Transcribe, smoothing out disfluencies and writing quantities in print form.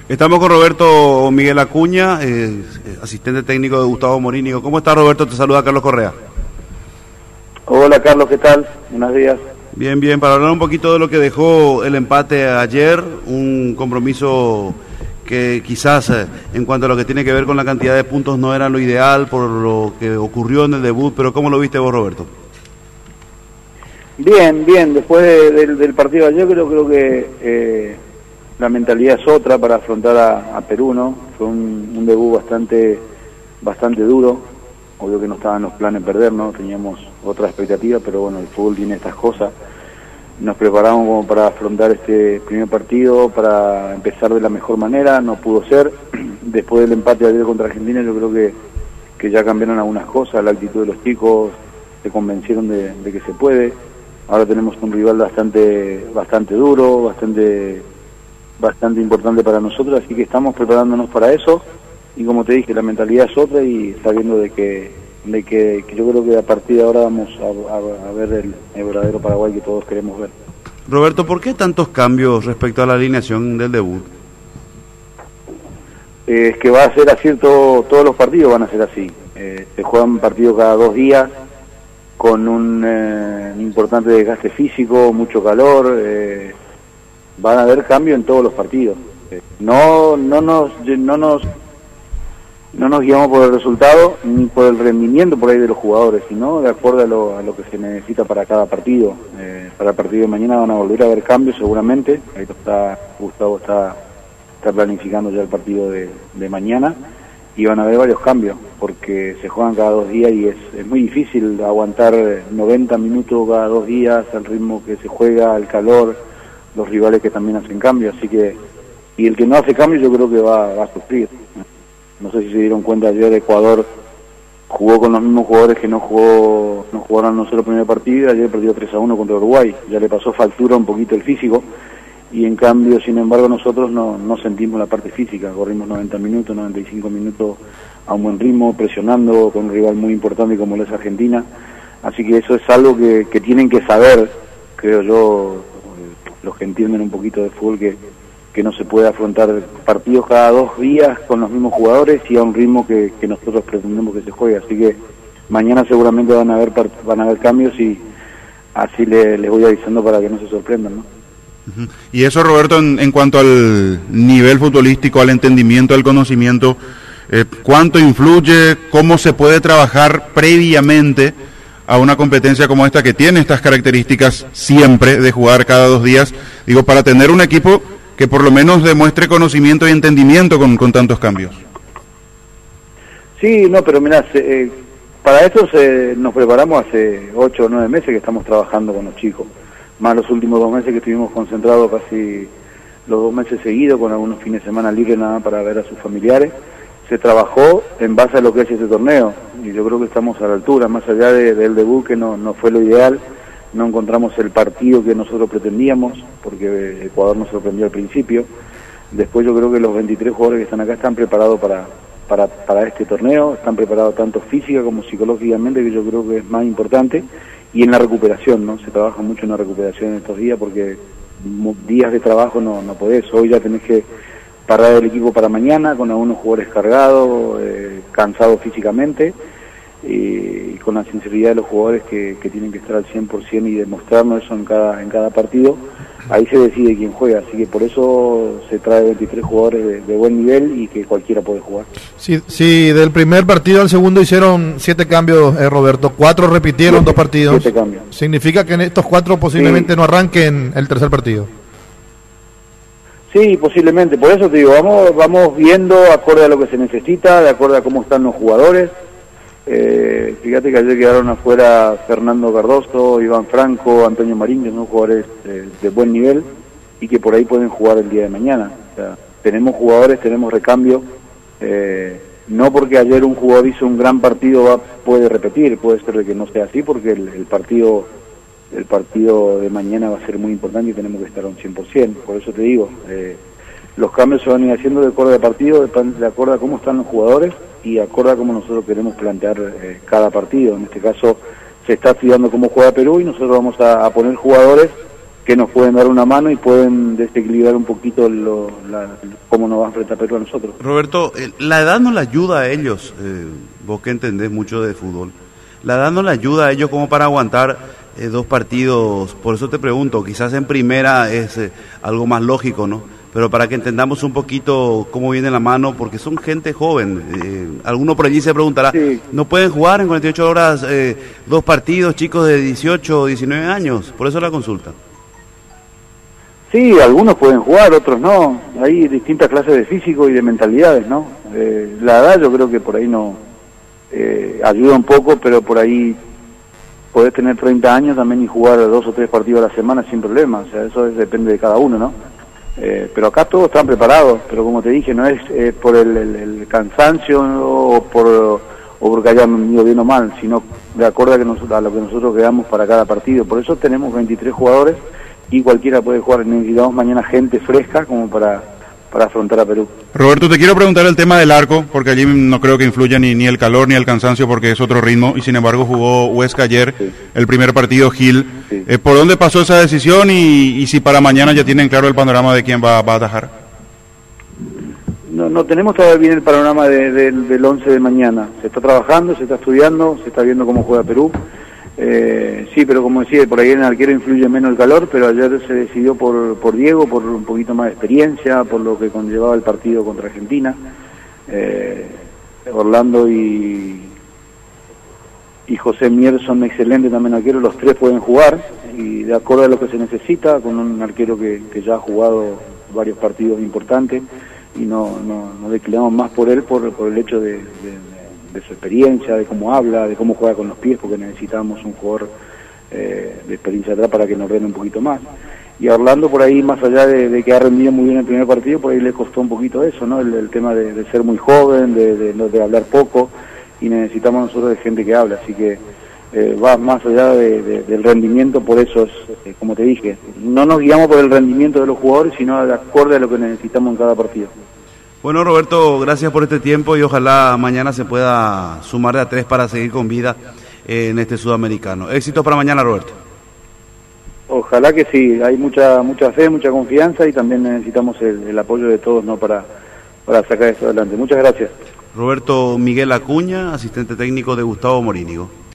Estamos con Roberto Miguel Acuña, asistente técnico de Gustavo Morínigo. ¿Cómo está, Roberto? Te saluda Carlos Correa. Hola Carlos, ¿qué tal? Buenos días. Bien, bien, para hablar un poquito de lo que dejó el empate ayer, un compromiso que quizás en cuanto a lo que tiene que ver con la cantidad de puntos no era lo ideal por lo que ocurrió en el debut, pero ¿cómo lo viste vos, Roberto? Bien, después del partido de ayer creo que la mentalidad es otra para afrontar a Perú, ¿no? Fue un debut bastante duro, obvio que no estaban los planes perder, ¿no? Teníamos otra expectativa, pero bueno, el fútbol tiene estas cosas. Nos preparamos como para afrontar este primer partido, para empezar de la mejor manera, no pudo ser. Después del empate de ayer contra Argentina yo creo que ya cambiaron algunas cosas, la actitud de los chicos, se convencieron de que se puede. Ahora tenemos un rival bastante duro, bastante importante para nosotros, así que estamos preparándonos para eso. Y como te dije, la mentalidad es otra y sabiendo de que yo creo que a partir de ahora vamos a ver el verdadero Paraguay que todos queremos ver. Roberto, ¿por qué tantos cambios respecto a la alineación del debut? Es que va a ser así, todos los partidos van a ser así. Se juegan partidos cada 2 días, con un importante desgaste físico, mucho calor, van a haber cambio en todos los partidos. No nos guiamos por el resultado ni por el rendimiento por ahí de los jugadores, sino de acuerdo a lo que se necesita para cada partido. Para el partido de mañana van a volver a haber cambios seguramente. Ahí Gustavo está planificando ya el partido de mañana y van a haber varios cambios porque se juegan cada 2 días y es muy difícil aguantar 90 minutos cada 2 días al ritmo que se juega, el calor, los rivales que también hacen cambios, así que y el que no hace cambios yo creo que va a sufrir. No sé si se dieron cuenta, ayer Ecuador jugó con los mismos jugadores que no jugaron nosotros el primer partido, ayer perdió 3-1 contra Uruguay, ya le pasó factura un poquito el físico, y en cambio, sin embargo, nosotros no sentimos la parte física, corrimos 90 minutos, 95 minutos a un buen ritmo, presionando con un rival muy importante como lo es Argentina, así que eso es algo que tienen que saber, creo yo, los que entienden un poquito de fútbol, que no se puede afrontar partidos cada 2 días con los mismos jugadores y a un ritmo que nosotros pretendemos que se juegue, así que mañana seguramente van a haber cambios y así les voy avisando para que no se sorprendan, ¿no? Y eso, Roberto, en cuanto al nivel futbolístico, al entendimiento, al conocimiento, ¿cuánto influye? ¿Cómo se puede trabajar previamente a una competencia como esta que tiene estas características siempre de jugar cada 2 días? Digo, para tener un equipo que por lo menos demuestre conocimiento y entendimiento con tantos cambios. Sí, no, pero mirá, para esto nos preparamos hace 8 o 9 meses que estamos trabajando con los chicos, más los últimos 2 meses que estuvimos concentrados casi los 2 meses seguidos, con algunos fines de semana libres nada para ver a sus familiares. Se trabajó en base a lo que es este torneo, y yo creo que estamos a la altura, más allá del debut que no fue lo ideal, no encontramos el partido que nosotros pretendíamos, porque Ecuador nos sorprendió al principio. Después yo creo que los 23 jugadores que están acá están preparados para este torneo, están preparados tanto física como psicológicamente, que yo creo que es más importante, y en la recuperación, ¿no? Se trabaja mucho en la recuperación en estos días, porque días de trabajo no podés, hoy ya tenés que parar el equipo para mañana, con algunos jugadores cargados, cansados físicamente, y con la sinceridad de los jugadores que tienen que estar al 100% y demostrarnos eso en cada partido. Ahí se decide quién juega, así que por eso se trae 23 jugadores de buen nivel y que cualquiera puede jugar. Sí, del primer partido al segundo hicieron 7 cambios, Roberto, 4 repitieron 2 partidos. 7 cambios. Significa que en estos 4 posiblemente no arranquen el tercer partido. Sí, posiblemente, por eso te digo, vamos viendo acorde a lo que se necesita, de acuerdo a cómo están los jugadores. Fíjate que ayer quedaron afuera Fernando Cardoso, Iván Franco, Antonio Marín, que son jugadores de buen nivel y que por ahí pueden jugar el día de mañana. O sea, tenemos jugadores, tenemos recambio, no porque ayer un jugador hizo un gran partido puede repetir, puede ser que no sea así, porque el partido de mañana va a ser muy importante y tenemos que estar a un 100%, por eso te digo, los cambios se van a ir haciendo de acuerdo al partido, de acuerdo a cómo están los jugadores y de acuerdo a cómo nosotros queremos plantear cada partido. En este caso se está estudiando cómo juega Perú y nosotros vamos a poner jugadores que nos pueden dar una mano y pueden desequilibrar un poquito cómo nos va a enfrentar Perú a nosotros. Roberto, la edad no le ayuda a ellos, vos que entendés mucho de fútbol, la edad no le ayuda a ellos como para aguantar 2 partidos, por eso te pregunto, quizás en primera es algo más lógico, ¿no? Pero para que entendamos un poquito cómo viene la mano, porque son gente joven, alguno por allí se preguntará, sí. ¿No pueden jugar en 48 horas 2 partidos chicos de 18 o 19 años? Por eso la consulta. Sí, algunos pueden jugar, otros no. Hay distintas clases de físico y de mentalidades, ¿no? La edad yo creo que por ahí no ayuda un poco, pero por ahí podés tener 30 años también y jugar 2 o 3 partidos a la semana sin problema. O sea, eso depende de cada uno, ¿no? Pero acá todos están preparados, pero como te dije, no es por el cansancio o porque hayan ido bien o mal, sino de acuerdo a lo que nosotros quedamos para cada partido. Por eso tenemos 23 jugadores y cualquiera puede jugar. Necesitamos mañana gente fresca como para afrontar a Perú. Roberto, te quiero preguntar el tema del arco, porque allí no creo que influya ni el calor ni el cansancio, porque es otro ritmo, y sin embargo jugó Huesca ayer, sí. El primer partido Gil. Sí. ¿Por dónde pasó esa decisión y si para mañana ya tienen claro el panorama de quién va a atajar? No tenemos todavía bien el panorama del 11 de mañana. Se está trabajando, se está estudiando, se está viendo cómo juega Perú. Sí, pero como decía, por ahí en el arquero influye menos el calor, pero ayer se decidió por Diego, por un poquito más de experiencia, por lo que conllevaba el partido contra Argentina. Orlando y José Mier son excelentes también arqueros, los 3 pueden jugar, y de acuerdo a lo que se necesita, con un arquero que ya ha jugado varios partidos importantes, y no declinamos más por él, por el hecho de su experiencia, de cómo habla, de cómo juega con los pies, porque necesitamos un jugador de experiencia atrás para que nos rene un poquito más. Y a Orlando por ahí, más allá de que ha rendido muy bien el primer partido, por ahí le costó un poquito eso, ¿no? El tema de ser muy joven, de hablar poco, y necesitamos nosotros de gente que habla, así que va más allá del rendimiento. Por eso es, como te dije, no nos guiamos por el rendimiento de los jugadores, sino de acuerdo a lo que necesitamos en cada partido. Bueno, Roberto, gracias por este tiempo y ojalá mañana se pueda sumar de a 3 para seguir con vida en este sudamericano. Éxitos para mañana, Roberto. Ojalá que sí, hay mucha fe, mucha confianza, y también necesitamos el apoyo de todos, ¿no? para sacar esto adelante. Muchas gracias. Roberto Miguel Acuña, asistente técnico de Gustavo Morínigo.